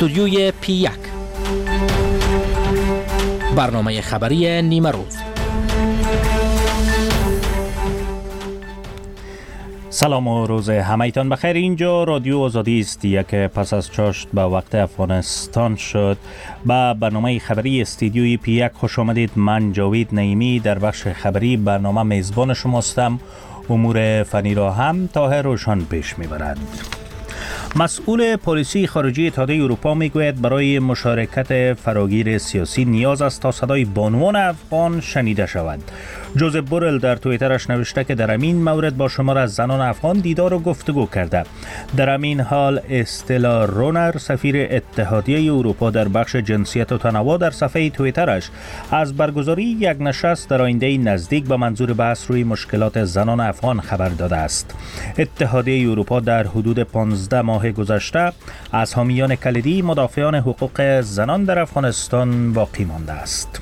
استودیوی P1 برنامه خبری نیمه روز. سلام و روز همه‌تان بخیر. اینجا رادیو آزادی است یک پس از چاشت به وقت افغانستان شد. با برنامه خبری استودیوی P1 خوش آمدید. من جاوید نعیمی در بخش خبری برنامه میزبان شما هستم. امور فنی را هم طاهر روشن پیش میبرد. مسئول پلیسی خارجی اتحادیه اروپا میگوید برای مشارکت فراگیر سیاسی نیاز است تا صدای بانوان افغان شنیده شود. جوزف بورل در توییترش نوشته که در همین مورد با شمار از زنان افغان دیدار و گفتگو کرده. در همین حال استلا رونر سفیر اتحادیه اروپا در بخش جنسیت و تنوع در صفحه توییترش از برگزاری یک نشست در آینده نزدیک به منظور بحث روی مشکلات زنان افغان خبر داده است. اتحادیه اروپا در حدود 15 ماه گذشته از حامیان کلیدی مدافعان حقوق زنان در افغانستان باقی مانده است.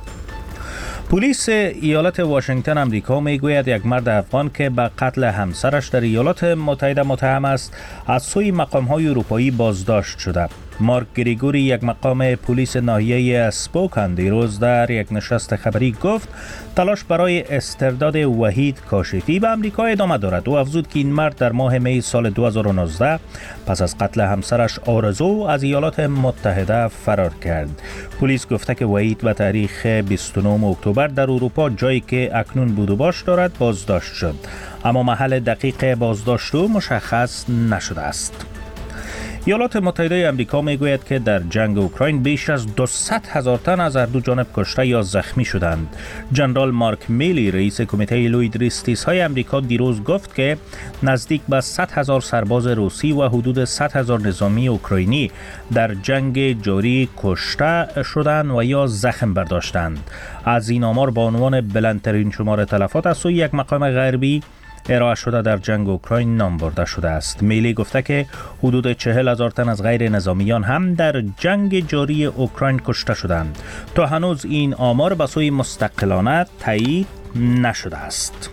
پلیس ایالت واشنگتن آمریکا میگوید یک مرد افغان که به قتل همسرش در ایالات متحده متهم است از سوی مقام‌های اروپایی بازداشت شده. مارک گریگوری یک مقام پلیس ناحیه اسپوکن دیروز در یک نشست خبری گفت تلاش برای استرداد وحید کاشفی به آمریکا ادامه دارد. او افزود که این مرد در ماه می سال 2019 پس از قتل همسرش آرزو از ایالات متحده فرار کرد. پلیس گفته که وحید به تاریخ 29 اکتبر در اروپا جایی که اکنون بود و باش دارد بازداشت شد، اما محل دقیق بازداشت او مشخص نشده است. ایالات متحده آمریکا میگوید که در جنگ اوکراین بیش از 200,000 تن از هر دو جانب کشته یا زخمی شدند. جنرال مارک میلی رئیس کمیته لوید ریستیس های آمریکا دیروز گفت که نزدیک به 100,000 سرباز روسی و حدود 100,000 نظامی اوکراینی در جنگ جاری کشته شدند و یا زخم برداشتند. از این آمار به عنوان بلندترین شمار تلفات از سوی یک مقام غربی ارائه شده در جنگ اوکراین نام برده شده است. میلی گفته که حدود 40,000 تن از غیر نظامیان هم در جنگ جاری اوکراین کشته شدند. تا هنوز این آمار به سوی مستقلانه تایید نشده است.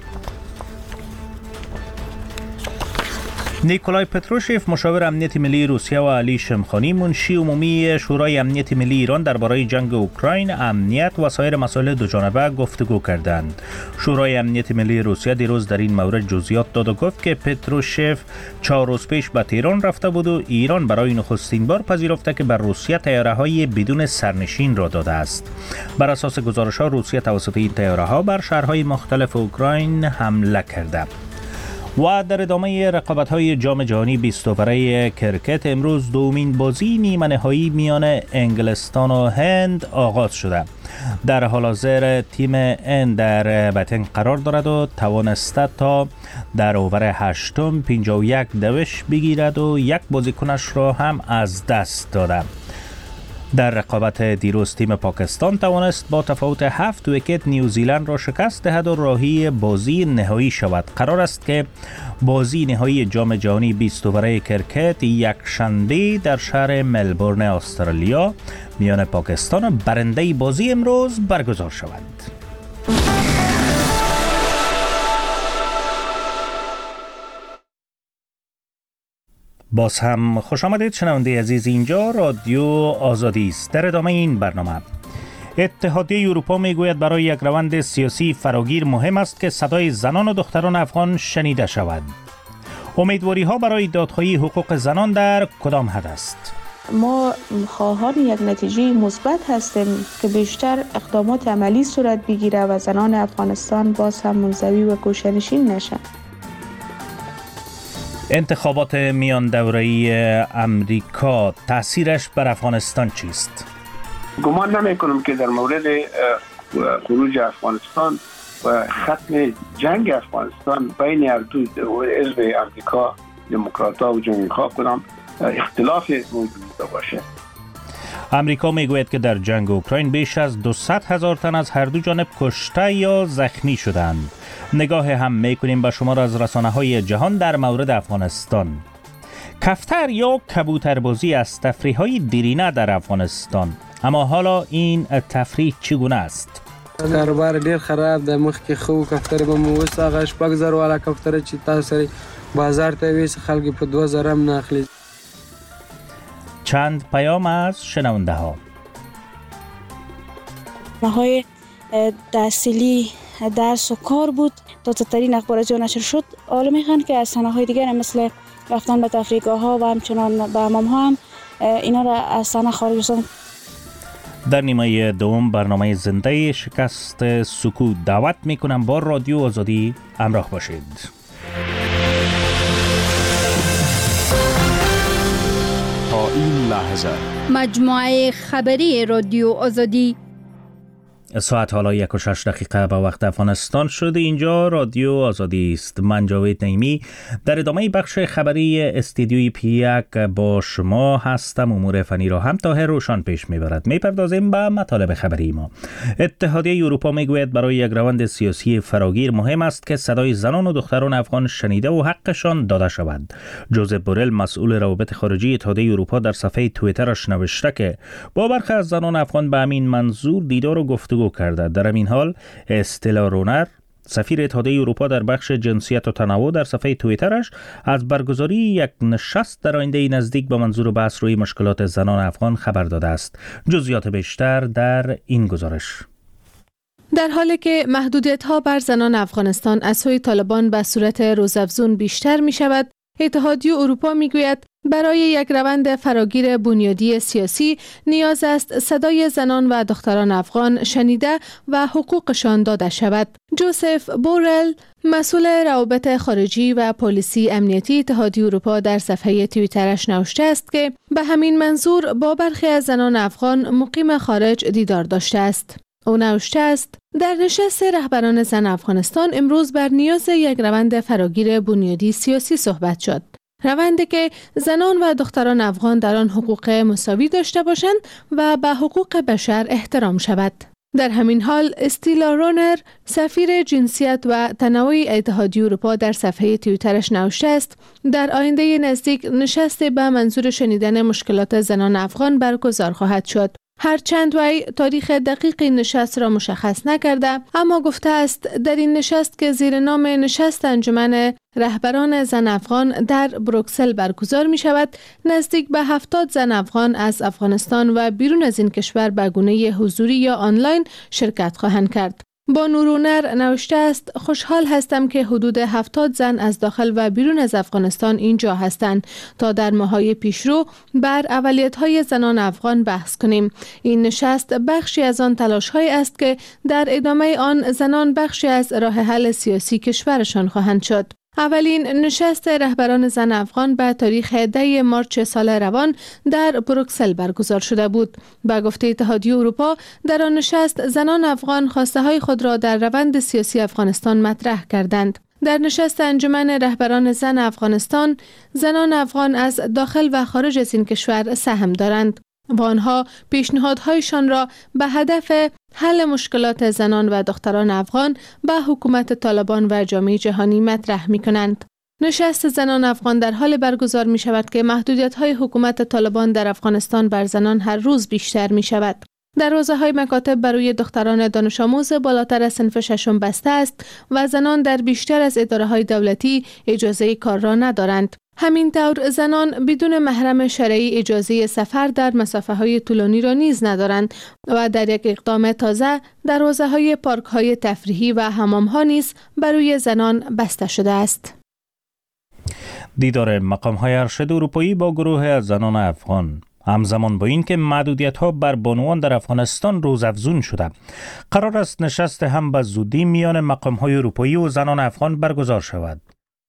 نیکولای پتروشف مشاور امنیت ملی روسیه و علی شمخانی منشی عمومی شورای امنیت ملی ایران درباره جنگ اوکراین، امنیت و سایر مسائل دوجانبه گفتگو کردند. شورای امنیت ملی روسیه دیروز در این مورد جزئیات داد و گفت که پتروشف 4 روز پیش به تهران رفته بود و ایران برای نخستین بار پذیرفته که بر روسیه طیاره‌های بدون سرنشین را داده است. بر اساس گزارش‌ها روسیه توسط این طیاره‌ها بر شهرهای مختلف اوکراین حمله کرده. و در ادامه رقابت‌های جام جهانی 20 اووره کرکت امروز دومین بازی نیمه نهایی میان انگلستان و هند آغاز شده. در حال حاضر تیم هند در بطن قرار دارد و توانسته تا در اوور هشتم 51 دوش بگیرد و یک بازیکنش را هم از دست داده. در رقابت دیروز تیم پاکستان توانست با تفاوت 7 ویکت نیوزیلند را شکست دهد و راهی بازی نهایی شود. قرار است که بازی نهایی جام جهانی 20 اووره کرکت یک شنبه در شهر ملبورن استرالیا میان پاکستان و برنده بازی امروز برگزار شود. باز هم خوش آمدید شنونده عزیز. اینجا رادیو آزادی است. در ادامه این برنامه اتحادیه اروپا میگوید برای یک روند سیاسی فراگیر مهم است که صدای زنان و دختران افغان شنیده شود. امیدواری ها برای دادخواهی حقوق زنان در کدام حد است؟ ما خواهان یک نتیجه مثبت هستیم که بیشتر اقدامات عملی صورت بگیره و زنان افغانستان باز هم منزوی و گوشه‌نشین نشن. انتخابات میان دوره‌ای امریکا تاثیرش بر افغانستان چیست؟ گمان نمی‌کنم که در مورد خروج افغانستان و ختم جنگ افغانستان بین هر دو حزب امریکا دموکرات‌ها و جمهوری‌خواه کدام اختلاف موجود باشه. امریکا میگوید که در جنگ اوکراین بیش از 200,000 تن از هر دو جانب کشته یا زخمی شدند. نگاه هم میکنیم به شمار از رسانه‌های جهان در مورد افغانستان. کفتر یا کبوتربازی از تفریح‌های دیرینه در افغانستان، اما حالا این تفریح چگونه است؟ کاروبار ډیر خراب ده. مخکې خو کفتر به مو وس هغه شپږ زره والا کفتر چې تاسو بازار ته ویس خلک په 2000 هم نه اخلي. چند پیام از شنونده ها. های تحصیلی درس و کار بود. تازه‌ترین اخبار جو نشر شد. حالا میخوان که از صحنه‌های دیگر مثل رفتن به تفریحگاه‌ها و همچنان به حمام‌ها هم اینا را از صحنه خارج بسازن. در نیمه دوم برنامه زنده شکست سکوت دعوت میکنم با رادیو آزادی همراه باشید. تا این لحظه مجموعه خبری رادیو آزادی. ساعت حالا 1:06 به وقت افغانستان شده. اینجا رادیو آزادی است. من جاوید نعیمی در ادامه بخش خبری استودیوی پی 1 با شما هستم. امور فنی را هم طاهر روشان پیش میبرد. میپردازیم به مطالب خبری ما. اتحادیه اروپا میگوید برای یک روند سیاسی فراگیر مهم است که صدای زنان و دختران افغان شنیده و حقشان داده شود. جوزف بورل مسئول روابط خارجی اتحادیه اروپا در صفحه توییترش نوشته که با برخی از زنان افغان به همین منظور دیدار و گفتگو کرده. در همین حال استلا رونر سفیر اتحادیه اروپا در بخش جنسیت و تنوع در صفحه توییترش از برگزاری یک نشست در آینده نزدیک با منظور بحث روی مشکلات زنان افغان خبر داده است. جزئیات بیشتر در این گزارش. در حالی که محدودیت‌ها بر زنان افغانستان از سوی طالبان به صورت روزافزون بیشتر می شود، اتحادیه اروپا می گوید برای یک روند فراگیر بنیادی سیاسی نیاز است صدای زنان و دختران افغان شنیده و حقوقشان داده شود. جوزف بورل مسئول روابط خارجی و پالیسی امنیتی اتحادیه اروپا در صفحه توییترش نوشته است که به همین منظور با برخی از زنان افغان مقیم خارج دیدار داشته است. او نوشته است در نشست رهبران زن افغانستان امروز بر نیاز یک روند فراگیر بنیادی سیاسی صحبت شد. روندی که زنان و دختران افغان در آن حقوق مساوی داشته باشند و به حقوق بشر احترام شود. در همین حال استیلا رونر سفیر جنسیت و تنوع اتحادیه اروپا در صفحه توییترش نوشته است در آینده نزدیک نشست به منظور شنیدن مشکلات زنان افغان برگزار خواهد شد. هرچند وی تاریخ دقیق این نشست را مشخص نکرده، اما گفته است در این نشست که زیر نام نشست انجمن رهبران زن افغان در بروکسل برگزار می شود، نزدیک به 70 زن افغان از افغانستان و بیرون از این کشور به گونه حضوری یا آنلاین شرکت خواهند کرد. بانو رونر نوشته است خوشحال هستم که حدود 70 زن از داخل و بیرون از افغانستان اینجا هستند تا در ماه‌های پیشرو بر اولویت‌های زنان افغان بحث کنیم. این نشست بخشی از آن تلاش‌هایی است که در ادامه آن زنان بخشی از راه حل سیاسی کشورشان خواهند شد. اولین نشست رهبران زن افغان به تاریخ 10 مارچ سال روان در بروکسل برگزار شده بود. به گفته اتحادیه اروپا در آن نشست زنان افغان خواسته های خود را در روند سیاسی افغانستان مطرح کردند. در نشست انجمن رهبران زن افغانستان زنان افغان از داخل و خارج از این کشور سهم دارند و آنها پیشنهادهایشان را به هدف حل مشکلات زنان و دختران افغان به حکومت طالبان و جامعه جهانی مطرح می کنند. نشست زنان افغان در حال برگزار می شود که محدودیت‌های حکومت طالبان در افغانستان بر زنان هر روز بیشتر می شود. دروازه‌های مکاتب برای دختران دانش آموز بالاتر از صنف ششم بسته است و زنان در بیشتر از اداره‌های دولتی اجازه کار را ندارند. همینطور زنان بدون محرم شرعی اجازه سفر در مسافه‌های طولانی را نیز ندارند و در یک اقدام تازه دروازه‌های پارک‌های تفریحی و حمام‌ها نیز برای زنان بسته شده است. دیدار مقام‌های ارشد اروپایی با گروه از زنان افغان همزمان با این که محدودیت‌ها بر بانوان در افغانستان روزافزون شده، قرار است نشست هم به زودی میان مقام‌های اروپایی و زنان افغان برگزار شود.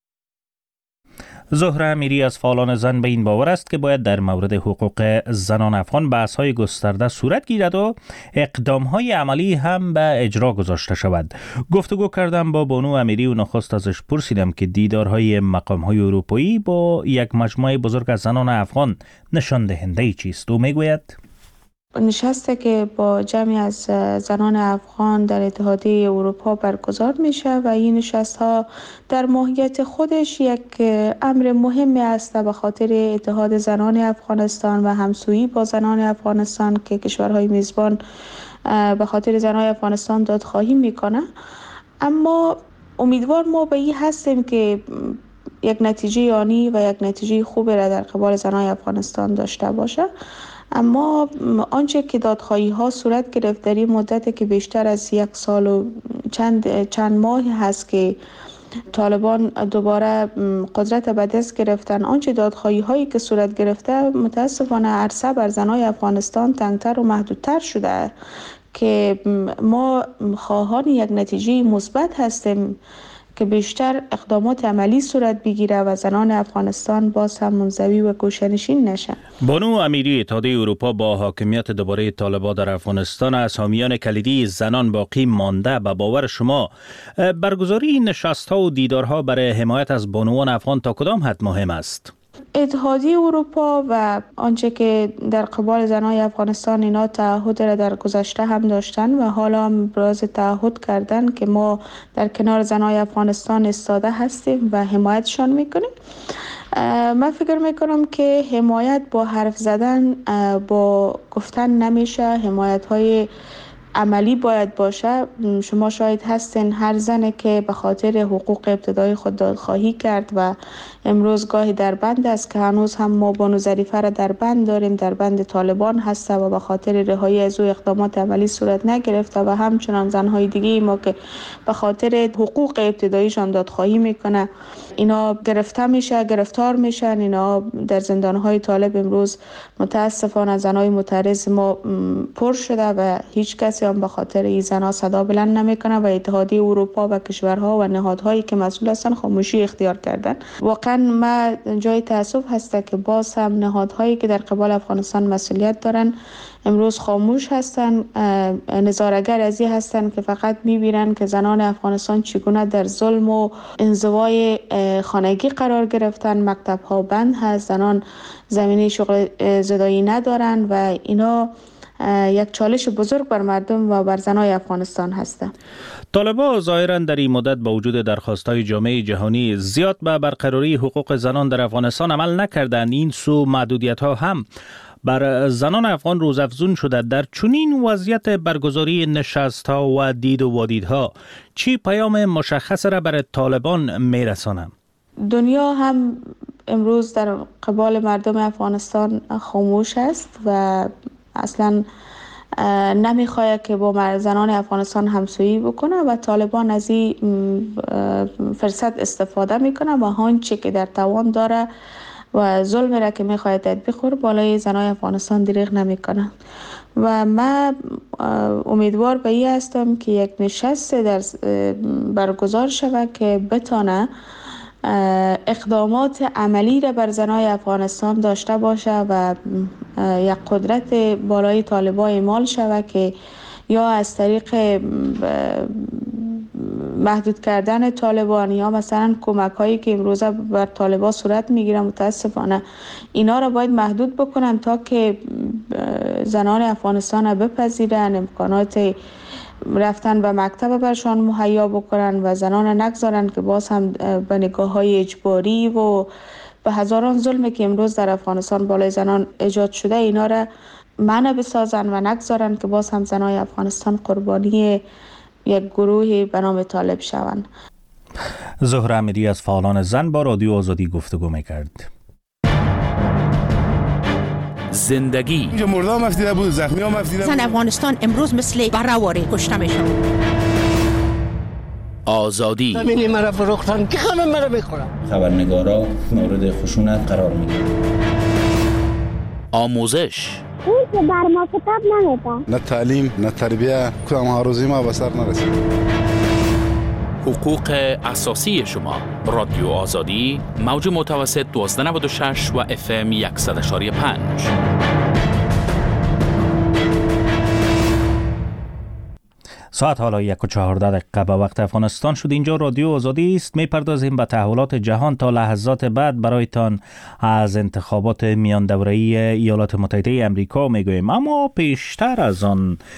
زهره امیری از فعالان زن به این باور است که باید در مورد حقوق زنان افغان بحث‌های گسترده صورت گیرد و اقدام‌های عملی هم به اجرا گذاشته شود. گفتگو کردم با بانو امیری و نخست ازش پرسیدم که دیدارهای مقام‌های اروپایی با یک مجموعه بزرگ از زنان افغان نشان دهنده چیست. او میگوید نشسته که با جمعی از زنان افغان در اتحادیه اروپا برگزار میشه و این نشست ها در ماهیت خودش یک امر مهمی است به خاطر اتحاد زنان افغانستان و همسویی با زنان افغانستان که کشورهای میزبان به خاطر زنان افغانستان دادخواهی میکنه. اما امیدوار ما به این هستیم که یک نتیجه آنی و یک نتیجه خوبی را در قبال زنان افغانستان داشته باشه. اما آنچه که دادخواهی ها صورت گرفت در این مدت که بیشتر از 1 سال و چند ماهی هست که طالبان دوباره قدرت به دست گرفتن، آنچه دادخواهی هایی که صورت گرفته متاسفانه عرصه بر زنای افغانستان تنگتر و محدودتر شده که ما خواهان یک نتیجه مثبت هستیم که بیشتر اقدامات عملی صورت بگیره و زنان افغانستان باز هم منزوی و گوشه‌نشین نشن. بانو امیری اتحادیه اروپا با حاکمیت دوباره طالبان در افغانستان از حامیان کلیدی زنان باقی مانده. به باور شما برگزاری نشست‌ها و دیدارها برای حمایت از بانوان افغان تا کدام حد مهم است؟ اتحادیه اروپا و آنچه که در قبال زنای افغانستان اینا تعهد را در گذشته هم داشتن و حالا هم ابراز تعهد کردن که ما در کنار زنای افغانستان ایستاده هستیم و حمایتشان میکنیم. من فکر میکنم که حمایت با حرف زدن با گفتن نمیشه، حمایت های عملی باید باشه. شما شاهد هستین هر زنی که به خاطر حقوق ابتدایی خود دادخواهی کرد و امروز گاهی در بند است که هنوز هم ما بانو ظریفه را در بند داریم، در بند طالبان هست و به خاطر رهایی از او اقدامات عملی صورت نگرفته و همچنان زنهای دیگه ما که به خاطر حقوق ابتداییشان دادخواهی میکنه اینا گرفتار میشن، اینا در زندانهای طالب امروز متاسفانه زنهای معترض ما پر شده و هیچ کسی هم به خاطر این زنها صدا بلند نمیکنه و اتحادیه اروپا و کشورها و نهادهایی که مسئول هستن خاموشی اختیار کردن. واقعا ما جای تأسف هسته که باز هم نهادهایی که در قبال افغانستان مسئولیت دارن امروز خاموش هستن، نظاره‌گر از این هستن که فقط میبینن که زنان افغانستان چگونه در ظلم و انزوای خانگی قرار گرفتن، مکتب‌ها بند هست، زنان زمینه شغل زدایی ندارن و اینا یک چالش بزرگ بر مردم و بر زنای افغانستان هستند. طالبان ظاهراً در این مدت با وجود درخواست‌های جامعه جهانی زیاد به برقراری حقوق زنان در افغانستان عمل نکردند. این سو محدودیت‌ها هم بر زنان افغان روزافزون شده. در چنین وضعیت برگزاری نشست‌ها و دید و وادیدها چی پیام مشخص را برای طالبان میرسانند؟ دنیا هم امروز در قبال مردم افغانستان خاموش است و اصلا نمیخواد که با زنان افغانستان همسویی بکنه و طالبان از این فرصت استفاده میکنه و آنچه که در توان داره و ظلم را که میخواد تطبیق کنه بالای زنان افغانستان دریغ نمیکنه و من امیدوار به این هستم که یک نشست برگزار شود که بتانه اقدامات عملی را بر زنای افغانستان داشته باشه و یک قدرت بالای طالبان اعمال شود که یا از طریق محدود کردن طالبان یا مثلا کمک هایی که امروزه بر طالبان صورت میگیره متاسفانه اینا را باید محدود بکنن تا که زنان افغانستان را بپذیرن، امکانات رفتن به مکتب برشان مهیا بکنن و زنان نگذارن که باز هم به نگاه های اجباری و به هزاران ظلمی که امروز در افغانستان بالای زنان ایجاد شده اینا را منع بسازن و نگذارن که باز هم زنای افغانستان قربانی یک گروهی به نام طالب شوند. زهره امیری از فعالان زن با رادیو آزادی گفتگو میکرد. زندگی اینجا مرده هم افتیده بود، زخمی هم افتیده بود. زن افغانستان امروز مثل برهواری کشته میشن. آزادی همینی مرا فروختن که خانم مرا میخورم. خبرنگارا مورد خشونت قرار میگیرن. آموزش اون که بر ما کتاب نمیده. نه تعلیم نه تربیه کدام هاروزی ما به سر نرسید. حقوق اساسی شما. رادیو آزادی موج متوسط 1296 و FM 100.5. ساعت حالا 1:14 به وقت افغانستان شد. اینجا رادیو آزادی است. میپردازیم به تحولات جهان. تا لحظات بعد برایتان از انتخابات میان دوره‌ای ایالات متحده آمریکا میگوییم، اما پیشتر از آن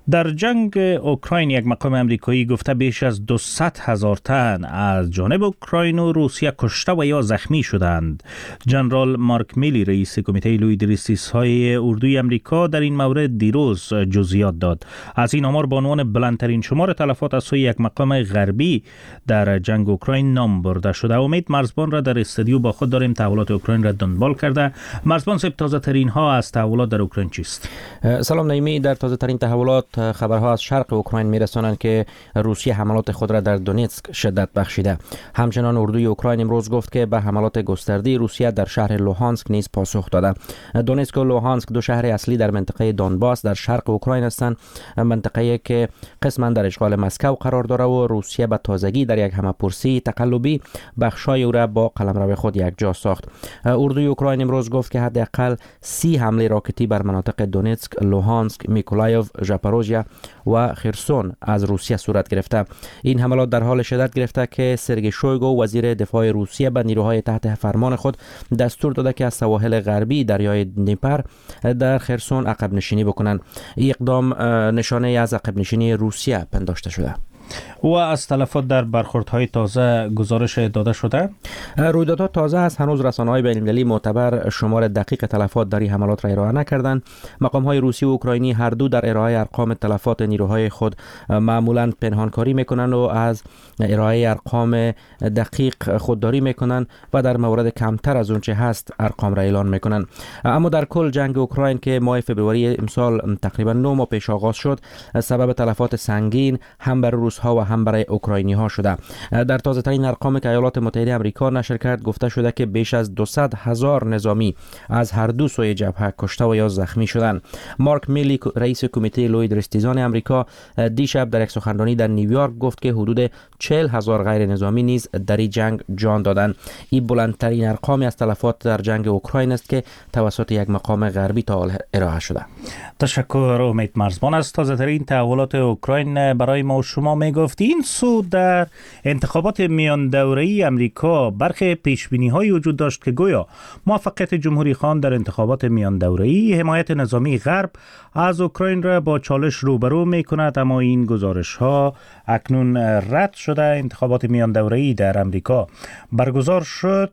در جنگ اوکراین یک مقام امریکایی گفته بیش از 200,000 تن از جانب اوکراین و روسیه کشته و یا زخمی شدند. جنرال مارک میلی رئیس کمیته لوی دریستی‌های اردوی امریکا در این مورد دیروز جزئیات داد. از این آمار به عنوان بلندترین شمار تلفات از سوی یک مقام غربی در جنگ اوکراین نام برده شده. امید مرزبان را در استودیو با خود داریم. تحولات اوکراین را دنبال کرده. مرزبان صاحب، تازه ترین ها از تحولات در اوکراین چیست؟ سلام نعیمی. در تازه ترین تحولات خبرها از شرق اوکراین میرسانند که روسیه حملات خود را در دونیتسک شدت بخشیده. همچنان اردوی اوکراین امروز گفت که به حملات گسترده روسیه در شهر لوهانسک نیز پاسخ داده. دونیتسک و لوهانسک دو شهر اصلی در منطقه دونباس در شرق اوکراین هستند، منطقه‌ای که قسما در اشغال مسکو قرار داره و روسیه به تازگی در یک همه‌پرسی تقلبی بخشای او را با قلمرو خود یکجا ساخت. اردوی اوکراین امروز گفت که حداقل 30 حمله راکتی بر مناطق دونیتسک، لوهانسک، میکولایف، ژاپاروژیا و خرسون از روسیه صورت گرفته. این حملات در حال شدت گرفته که سرگئی شویگو وزیر دفاع روسیه به نیروهای تحت فرمان خود دستور داده که از سواحل غربی دریای دنیپر در خرسون عقب نشینی بکنند. این اقدام نشانه از عقب نشینی روسیه پنداشته شده. و از تلفات در برخوردهای تازه گزارش داده شده؟ رویدادها تازه است. هنوز رسانه‌های بین‌المللی معتبر شمار دقیق تلفات در این حملات را ارائه نکردند. مقام‌های روسی و اوکراینی هر دو در ارائه ارقام تلفات نیروهای خود معمولاً پنهانکاری می‌کنند و از ارائه ارقام دقیق خودداری می‌کنند و در مورد کمتر از اون چه هست ارقام را اعلان می‌کنند. اما در کل جنگ اوکراین که ماه فوریه امسال تقریباً 9 ماه پیش آغاز شد، سبب تلفات سنگین هم بر روس‌ها و هم برای اوکراینی‌ها شده. در تازه‌ترین ارقامی که ایالات متحده آمریکا نشر کرد گفته شده که بیش از 200,000 نظامی از هر دو سوی جبهه کشته و یا زخمی شدند. مارک میلی رئیس کمیته لوی دریستیزان آمریکا دیشب در یک سخنرانی در نیویورک گفت که حدود 40,000 غیر نظامی نیز در این جنگ جان دادند. این بلندترین ارقامی از تلفات در جنگ اوکراین است که توسط یک مقام غربی تا حال ارائه شده. تشکر امید مرزبان. از تازه‌ترین تحولات اوکراین برای ما و شما میگفت. این سو در انتخابات میان دوره‌ای امریکا برخی پیشبینی‌هایی وجود داشت که گویا موفقیت جمهوری خان در انتخابات میان دوره‌ای حمایت نظامی غرب از اوکراین را با چالش روبرو می‌کند، اما این گزارش‌ها اکنون رد شده. انتخابات میان دوره‌ای در امریکا برگزار شد.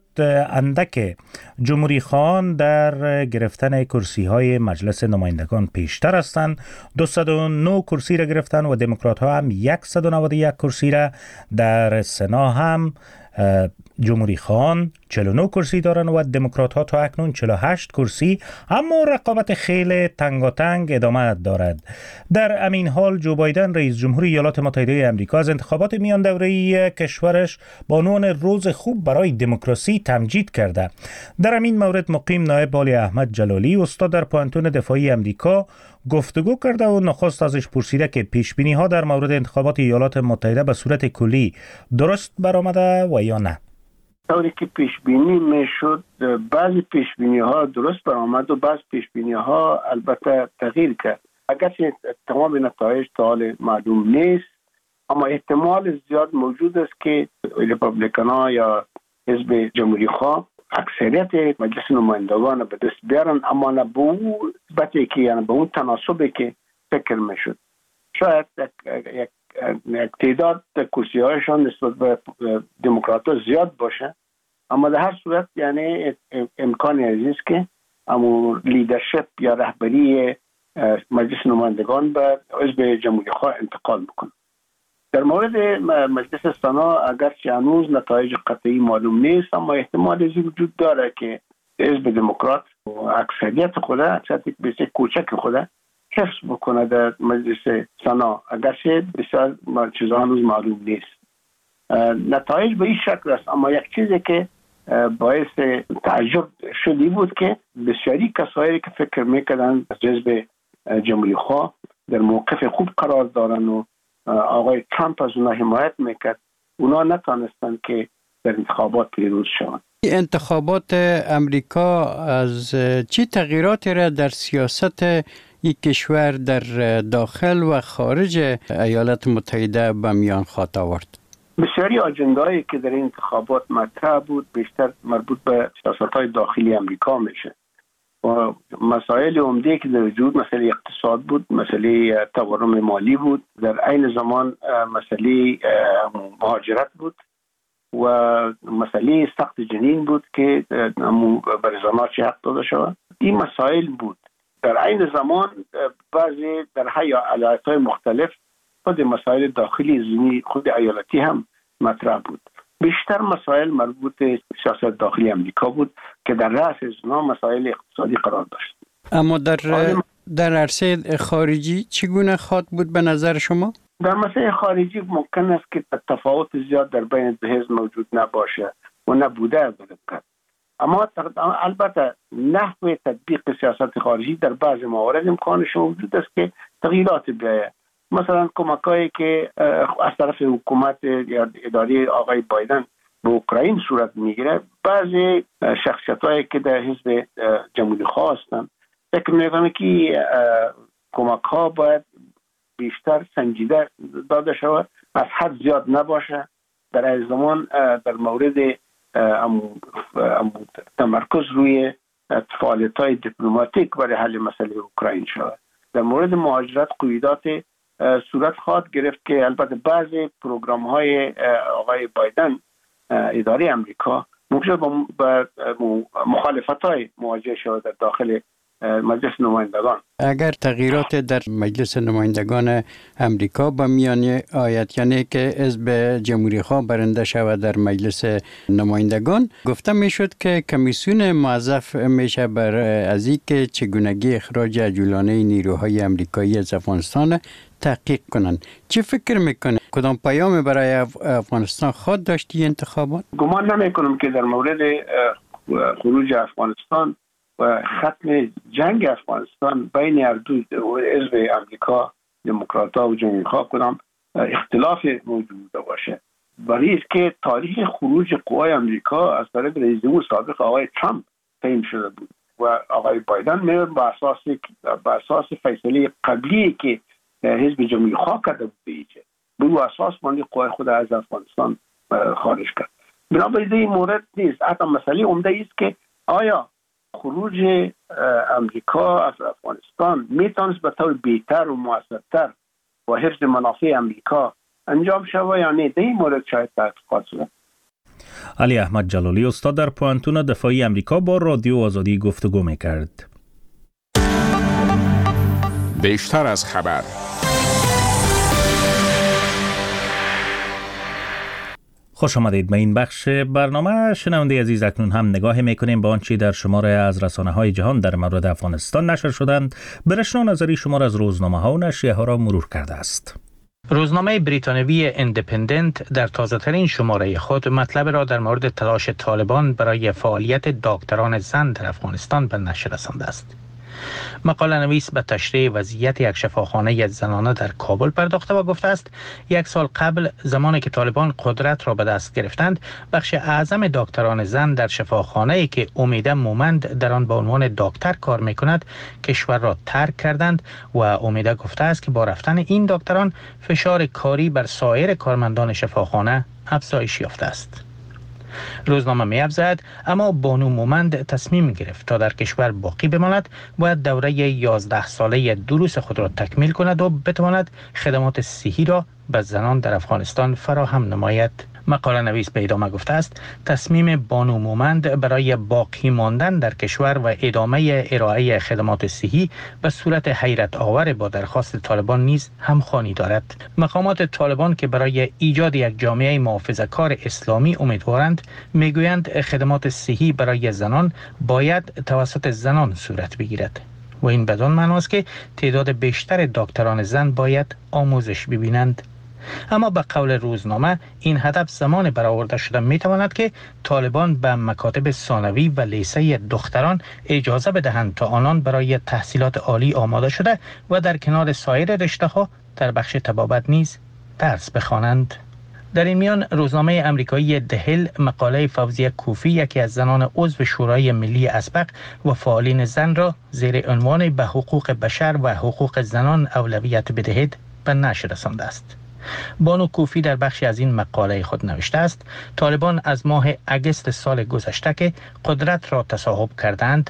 اندک جمهوری خان در گرفتن کرسی‌های مجلس نمایندگان پیشتر هستند. 209 کرسی را گرفتن و دموکرات‌ها هم 191 کرسی را. در سنا هم جمهوری خان 49 کرسی دارن و دموکرات ها تا اکنون 48 کرسی، اما رقابت خیلی تنگاتنگ ادامه دارد. در همین حال جو بایدن رئیس جمهور ایالات متحده آمریکا از انتخابات میان دوره‌ای کشورش با عنوان روز خوب برای دموکراسی تمجید کرده. در همین مورد مقیم نایب والی احمد جلالی استاد در پوهنتون دفاعی آمریکا گفتگو کرده و نخست ازش پرسیده که پیشبینی ها در مورد انتخابات ایالات متحده به صورت کلی درست برآمده و یا نه. طوری که پیشبینی میشد بعضی پیشبینی ها درست برآمد و بعضی پیشبینی ها البته تغییر کرد. اگرچه تمام نتایج تا حال معلوم نیست، اما احتمال زیاد موجود است که ریپابلیکن ها یا حزب جمهوری خواه اکثریت مجلس نمایندگان به دست بیارن، اما نه به اون نسبتی که یعنی به اون تناسبی که فکر میشد. شاید یک تعداد کرسی هایشان نسبت به دموکرات ها زیاد باشه، اما در هر صورت یعنی امکانی عزیز که اما لیدرشپ یا رهبری مجلس نمایندگان به حزب جمهوری خواه انتقال بکنه. در مورد مجلس سنا اگرچه هنوز نتایج قطعی معلوم نیست، اما احتمال از وجود داره که حزب دموکرات اکثریت بسیار کوچک خود حفظ بکنه در مجلس سنا، اگرچه بسیار چیزا هنوز معلوم نیست. نتایج به این شکل است، اما یک چیزی که باعث تعجب شدی بود که بسیاری کسایی که فکر میکردن از حزب جمهوری خواه در موقف خوب قرار دارن و آقای ترامپ از اونا حمایت میکرد، اونا نتانستن که در انتخابات پیروز شوند. انتخابات امریکا از چه تغییراتی را در سیاست یک کشور در داخل و خارج ایالات متحده به میان خواهد آورد؟ بسیاری آجندهایی که در این انتخابات مطرح بود بیشتر مربوط به سیاست‌های داخلی امریکا میشه. و مسائل عمده که در وجود مسئله اقتصاد بود، مسئله تورم مالی بود، در عین زمان مسئله مهاجرت بود و مسئله سقط جنین بود که بر زنان چه حق داده شود. این مسائل بود. در عین زمان بعضی در ایالت‌های مختلف خود مسائل داخلی زمینی خود ایالتی هم مطرح بود. بیشتر مسائل مربوط به سیاست داخلی امریکا بود که در رأس اونها مسائل اقتصادی قرار داشت. اما در عرصه خارجی چگونه خواهد بود به نظر شما؟ در مسائل خارجی ممکن است که تفاوت زیاد در بین دو حزب موجود نباشه و نبوده از دقت. اما البته نحوه تطبیق سیاست خارجی در بعض موارد امکانش موجود است که تغییرات بیاید. مثلا کمکایی که از طرف حکومت یا اداره آقای بایدن به اوکراین صورت میگیره، بعضی شخصیتایی که در حزب جمهوری خواه هستند فکر میکنم که کمک ها باید بیشتر سنجیده داده شود، از حد زیاد نباشه. در این زمان در مورد تمرکز روی فعالیت‌های دیپلماتیک برای حل مسئله اوکراین شود. در مورد مهاجرت قیودات صورت خواهد گرفت که البته بعضی پروگرام‌های آقای بایدن اداره امریکا ممکن با مخالفت‌های مواجه شود در داخل مجلس نمایندگان. اگر تغییرات در مجلس نمایندگان امریکا با میان آید، یعنی که حزب جمهوری خواه برنده شود در مجلس نمایندگان، گفته میشد که کمیسیون موظف میشه بر از اینکه چگونگی اخراج عجولانه نیروهای امریکایی از افغانستان تحقیق کنند. چی فکر میکنه؟ کدام پیام برای افغانستان خواهد داشتی انتخابات؟ گمان نمیکنم که در مورد خروج افغانستان و ختم جنگ افغانستان بین هر دو حزب امریکا دموکرات‌ها و جمهوری خواه کدام اختلاف موجود باشه. برای که تاریخ خروج قوای امریکا از طرف رئیس جمهور سابق آقای ترامپ تعیین شده بود و آقای بایدن میاد با اساس فیصله قبلی که حزب جمهوری خواه کرده بود به اساس باندې قوای خود از افغانستان خارج کرد. بنابراین این مورد نیست. حتی مسئله عمده است که آیا خروج امریکا از افغانستان میتونست به طور بهتر و مؤثرتر با حفظ منافع امریکا انجام شود یا نه؟ در این مورد شاید تحقیقات شود. علی احمد جلالی، استاد در پوهنتون دفاعی امریکا، با رادیو آزادی گفتگو میکرد. بیشتر از خبر. خوش آمدید به این بخش برنامه. شنونده عزیز، اکنون هم نگاه میکنیم به آنچه در شماره از رسانه‌های جهان در مورد افغانستان نشر شدند. برشنا نظری شمار از روزنامه‌ها و نشریه‌ها را مرور کرده است. روزنامه بریتانیایی ایندیپندنت در تازه‌ترین شماره خود مطلب را در مورد تلاش طالبان برای فعالیت دکتران زن در افغانستان به نشر رسانده است. مقاله نویس به تشریح وضعیت یک شفاخانه زنانه در کابل پرداخته و گفته است یک سال قبل زمانی که طالبان قدرت را به دست گرفتند، بخش اعظم دکتران زن در شفاخانه‌ای که امیده مومند در آن به عنوان دکتر کار می‌کند کشور را ترک کردند و امیده گفته است که با رفتن این دکتران فشار کاری بر سایر کارمندان شفاخانه افزایش یافته است. روزنامه می‌افزاید اما بانو مومند تصمیم گرفت تا در کشور باقی بماند، باید دوره 11 ساله دروس خود را تکمیل کند و بتواند خدمات صحی را به زنان در افغانستان فراهم نماید. مقاله نویس به ادامه گفته است تصمیم بانو مومند برای باقی ماندن در کشور و ادامه ارائه خدمات صحی به صورت حیرت آور با درخواست طالبان نیز همخوانی دارد. مقامات طالبان که برای ایجاد یک جامعه محافظه‌کار اسلامی امیدوارند میگویند خدمات صحی برای زنان باید توسط زنان صورت بگیرد و این بدان معناست که تعداد بیشتر دکتران زن باید آموزش ببینند. اما به قول روزنامه این هدف زمان برآورده شده میتواند که طالبان به مکاتب ثانوی و لیسه دختران اجازه بدهند تا آنان برای تحصیلات عالی آماده شده و در کنار سایر رشته‌ها در بخش طبابت نیز درس بخوانند. در این میان روزنامه امریکایی دهل مقاله فوزیه کوفی، یکی از زنان عضو شورای ملی اسبق و فعالین زن را زیر عنوان به حقوق بشر و حقوق زنان اولویت بدهید به نشر رسانده است. بانو کوفی در بخشی از این مقاله خود نوشته است طالبان از ماه اگست سال گذشته که قدرت را تصاحب کردند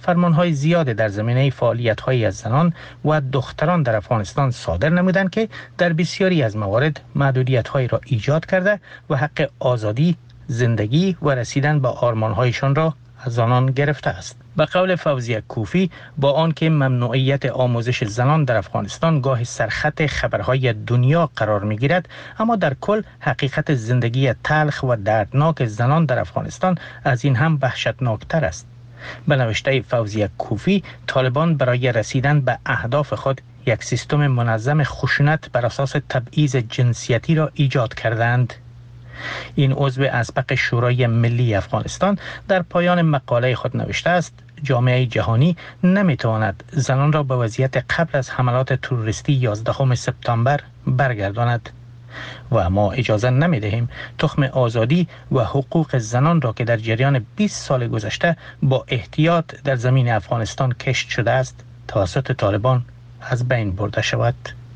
فرمانهای زیاد در زمینه فعالیت‌های از زنان و دختران در افغانستان صادر نمودند که در بسیاری از موارد محدودیت‌هایی را ایجاد کرده و حق آزادی، زندگی و رسیدن به آرمان‌هایشان را از آنان گرفته است. به قول فوزیه کوفی، با آنکه ممنوعیت آموزش زنان در افغانستان گاه سرخط خبرهای دنیا قرار می‌گیرد، اما در کل حقیقت زندگی تلخ و دردناک زنان در افغانستان از این هم وحشتناکتر است. به نوشته فوزیه کوفی، طالبان برای رسیدن به اهداف خود یک سیستم منظم خشونت بر اساس تبعیض جنسیتی را ایجاد کردند. این عضو اسبق شورای ملی افغانستان در پایان مقاله خود نوشته است: جامعه جهانی نمیتواند زنان را به وضعیت قبل از حملات تروریستی 11 سپتامبر برگرداند و ما اجازه نمیدهیم تخم آزادی و حقوق زنان را که در جریان 20 سال گذشته با احتیاط در زمین افغانستان کشت شده است توسط طالبان از بین برده شود.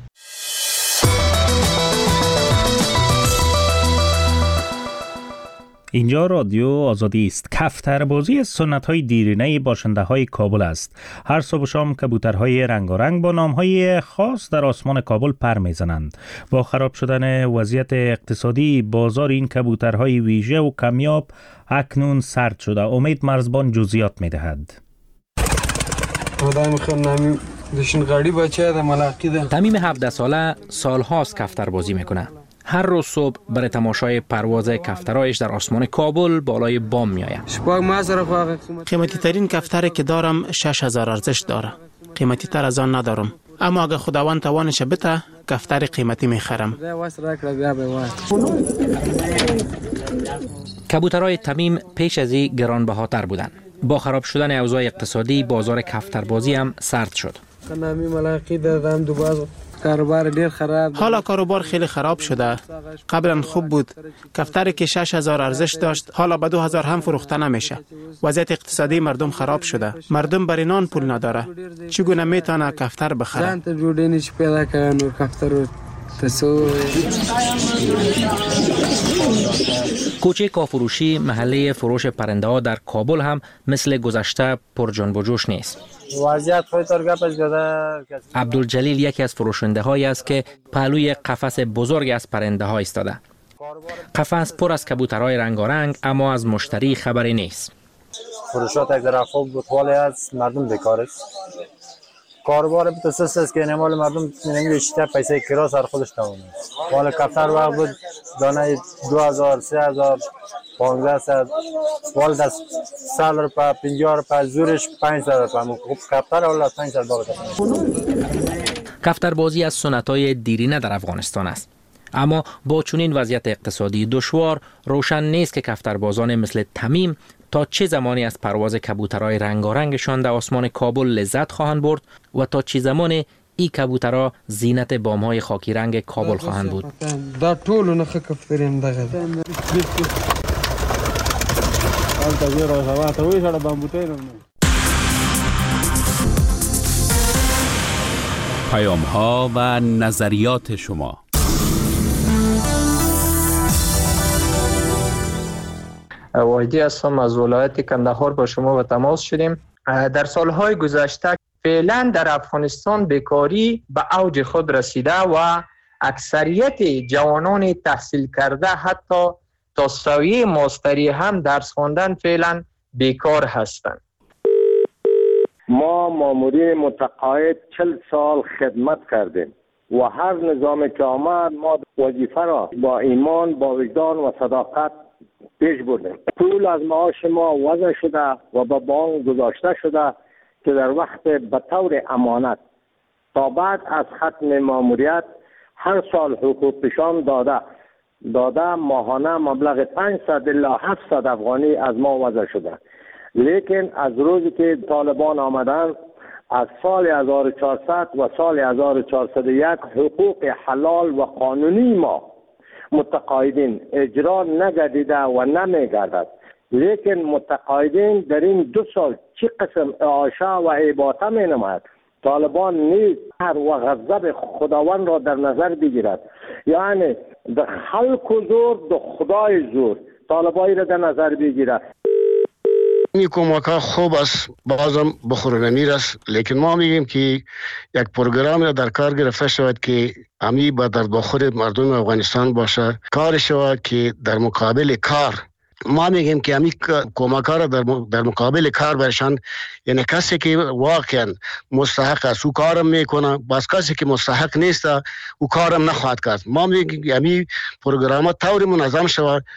اینجا رادیو آزادی است. کفتربازی سنت‌های دیرینه باشنده‌های کابل است. هر صبح و شام کبوترهای رنگارنگ با نام‌های خاص در آسمان کابل پر می‌زنند. با خراب شدن وضعیت اقتصادی بازار این کبوترهای ویژه و کمیاب اکنون سرد شده. امید مرزبان جزئیات می‌دهد. تمیم 17 ساله سال‌هاست کفتربازی می‌کنه. هر روز صبح برای تماشای پرواز کفترایش در آسمان کابل بالای بام میآید. قیمتی ترین کفتری که دارم 6000 ارزش داره. قیمتی تر از آن ندارم، اما اگه خداوند توانش بده کفتر قیمتی میخرم. کبوترهای تمیم پیش از این گرانبهاتر بودند. با خراب شدن اوضاع اقتصادی بازار کفتربازی هم سرد شد. حالا کاروبار خیلی خراب شده. قبلا خوب بود. کفتری که 6000 ارزش داشت حالا به 2000 هم فروخته نمیشه. وضعیت اقتصادی مردم خراب شده. مردم برای نان پول نداره. چگونه میتونه کفتر بخره؟ کوچه کافروشی، محله فروش پرنده ها در کابل هم مثل گذشته پر جنب و جوش نیست. وضعیت خودتار گپش گده. عبدالجلیل یکی از فروشنده هایی است که پهلوی قفس بزرگ از پرنده ها ایستاده. قفس پر از کبوترهای رنگارنگ، اما از مشتری خبری نیست. فروشات یک طرف خوب بود، ولی از مردم بیکار است. کاروبار بتوسس است که نمال مردم نمیشه پیسه کرا سر خودش تمومه. ولی کفتر وقت بود دانه 2000 3000 1500 ولی دست سال رو پا 50 رو پا زورش 500 رو خوب کفتر ولی 500 باقی. کفتربازی از سنت‌های دیرینه در افغانستان است. اما با چنین وضعیت اقتصادی دشوار روشن نیست که کفتربازان مثل تمیم تا چه زمانی از پرواز کبوترهای رنگارنگشان در آسمان کابل لذت خواهند برد و تا چه زمان این کبوترها زینت بام‌های خاکی رنگ کابل خواهند بود. دا ټول نه کفتریم دغه پیام‌ها و نظریات شما. واحدی هستم از ولایت کندهار، با شما به تماس شدیم. در سالهای گذشته فعلا در افغانستان بیکاری به اوج خود رسیده و اکثریت جوانان تحصیل کرده حتی تا سویه ماستری هم درس خواندن فعلا بیکار هستند. ما مامورین متقاعد 40 سال خدمت کردیم و هر نظام که آمد ما وظیفه را با ایمان، با وجدان و صداقت پیش بردیم. پول از معاش ما وضع شده و به بانک گذاشته شده که در وقت به طور امانت تا بعد از ختم ماموریت هر سال حقوق پیشان داده ماهانه مبلغ 500 الی 700 افغانی از ما وضع شده. لیکن از روزی که طالبان آمدن از سال 1400 و سال 1401 حقوق حلال و قانونی ما متقاعدین اجرا نگردیده و نمیگردد. لیکن متقاعدین در این 2 سال چه قسم اعاشه و اباطه می نماید. طالبان نیز هر و غضب خداوند را در نظر بگیرد، یعنی در خلق و زور در خدای زور طالبایی را در نظر بگیرد. این کمک ها خوب است، بازم بخورنمیر است، لیکن ما میگیم که یک پروگرام را در کار گرفته شود که همی به درد بخور مردم افغانستان باشه، کار شود که در مقابل کار، ما میگیم که همی کمک ها را در مقابل کار برشان، یعنی کسی که واقعا مستحق است او کارم میکنه، بس کسی که مستحق نیست او کارم نخواهد کرد. ما میگیم همی پروگرام ها طور منظم شود